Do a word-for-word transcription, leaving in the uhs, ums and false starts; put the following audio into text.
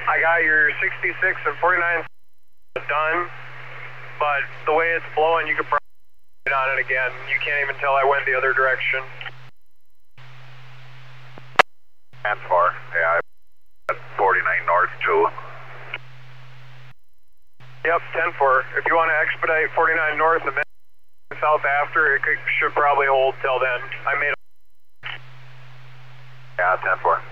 I got your sixty-six and forty-nine done, but the way it's blowing, you could probably get on it again. You can't even tell I went the other direction. ten four, yeah, at forty-nine north too. Yep, ten four. If you want to expedite forty-nine north and then south after, it could, should probably hold till then. I made a... Yeah, ten four.